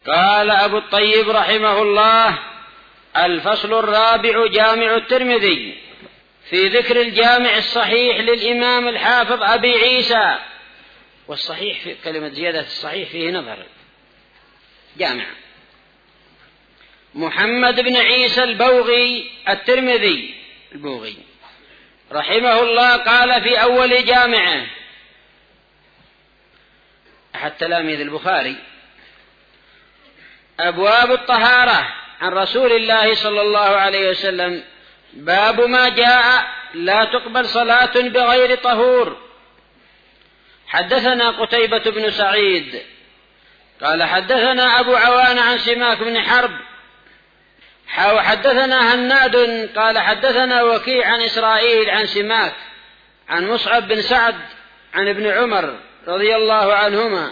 قال أبو الطيب رحمه الله: الفصل الرابع جامع الترمذي في ذكر الجامع الصحيح للإمام الحافظ أبي عيسى. والصحيح في كلمة زيادة الصحيح فيه نظر. جامع محمد بن عيسى البوغي الترمذي البوغي رحمه الله قال في أول جامعه، أحد تلاميذ البخاري: أبواب الطهارة عن رسول الله صلى الله عليه وسلم، باب ما جاء لا تقبل صلاة بغير طهور. حدثنا قتيبة بن سعيد قال حدثنا أبو عوان عن سماك بن حرب حدثنا هناد قال حدثنا وكيع عن إسرائيل عن سماك عن مصعب بن سعد عن ابن عمر رضي الله عنهما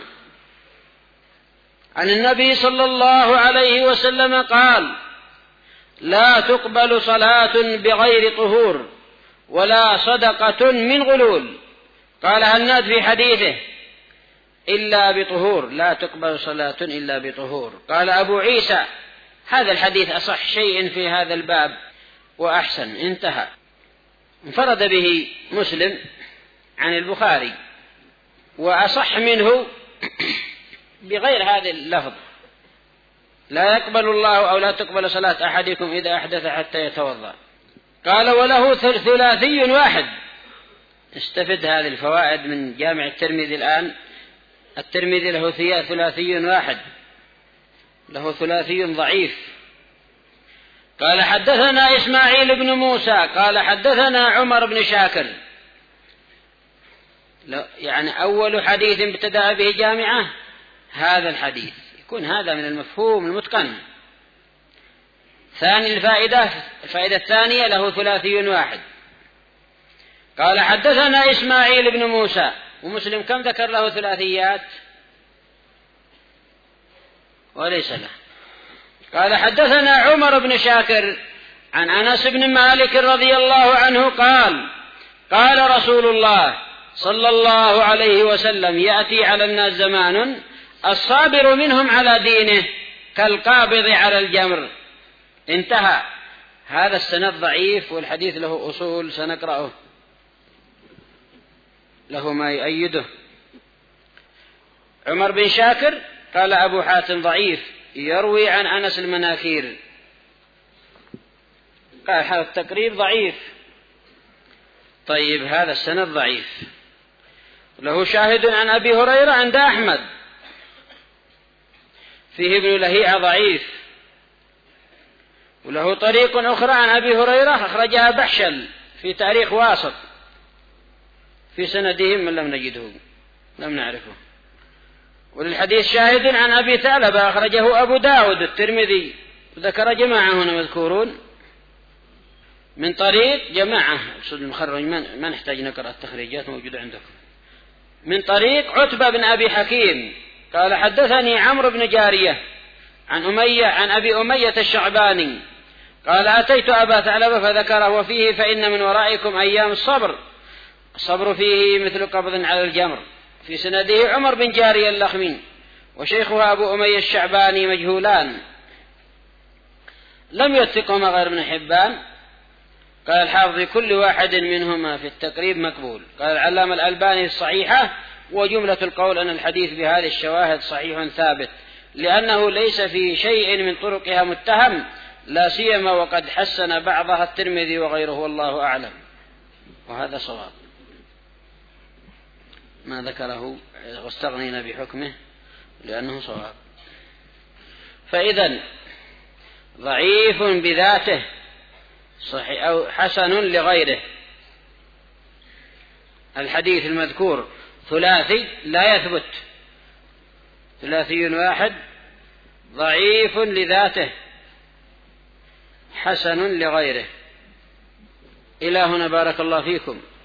عن النبي صلى الله عليه وسلم قال: لا تقبل صلاة بغير طهور ولا صدقة من غلول. قال هناد في حديثه: إلا بطهور، لا تقبل صلاة إلا بطهور. قال أبو عيسى: هذا الحديث أصح شيء في هذا الباب وأحسن. انتهى. انفرد به مسلم عن البخاري، وأصح منه بغير هذا اللفظ: لا يقبل الله أو لا تقبل صلاة أحدكم إذا أحدث حتى يتوضأ. قال: وله ثلاثي واحد. استفد هذه الفوائد من جامع الترمذي الآن. الترمذي له ثلاثي واحد، له ثلاثي ضعيف. قال حدثنا إسماعيل بن موسى قال حدثنا عمر بن شاكر. يعني أول حديث ابتدأ به جامعة هذا الحديث، يكون هذا من المفهوم المتقن. ثاني الفائدة الثانية له ثلاثي واحد. قال حدثنا إسماعيل بن موسى. ومسلم كم ذكر له ثلاثيات؟ وليس له. قال حدثنا عمر بن شاكر عن أنس بن مالك رضي الله عنه قال: قال رسول الله صلى الله عليه وسلم: يأتي على الناس زمان الصابر منهم على دينه كالقابض على الجمر. انتهى. هذا السند ضعيف، والحديث له أصول سنقرأه، له ما يؤيده. عمر بن شاكر قال أبو حاتم ضعيف، يروي عن أنس المناكير. قال هذا التقريب ضعيف. طيب، هذا السند ضعيف. له شاهد عن أبي هريرة عند أحمد، فيه ابن لهيعة ضعيف. وله طريق أخرى عن أبي هريرة أخرجها بحشل في تاريخ واسط، في سندهم من لم نجده، لم نعرفه. وللحديث شاهد عن أبي ثعلبة أخرجه أبو داود الترمذي، ذكر جماعة هنا مذكورون من طريق جماعة. أقصد المخرج، ما نحتاج نقرأ التخريجات موجودة عندكم. من طريق عتبة بن أبي حكيم قال حدثني عمرو بن جارية عن أبي أمية الشعباني قال: أتيت أبا ثعلبة فذكره وفيه: فإن من ورائكم أيام الصبر فيه مثل قبض على الجمر. في سنده عمر بن جارية اللخمي، وشيخها أبو أمية الشعباني مجهولان، لم يثقهما غير ابن حبان. قال الحافظ: كل واحد منهما في التقريب مقبول. قال العلامة الألباني الصحيحة: وجملة القول أن الحديث بهذه الشواهد صحيح ثابت، لأنه ليس في شيء من طرقها متهم، لا سيما وقد حسن بعضها الترمذي وغيره، والله أعلم. وهذا صواب ما ذكره، واستغنينا بحكمه لأنه صواب. فإذن ضعيف بذاته صحيح أو حسن لغيره. الحديث المذكور ثلاثي لا يثبت، ثلاثي واحد، ضعيف لذاته، حسن لغيره. إلى هنا بارك الله فيكم.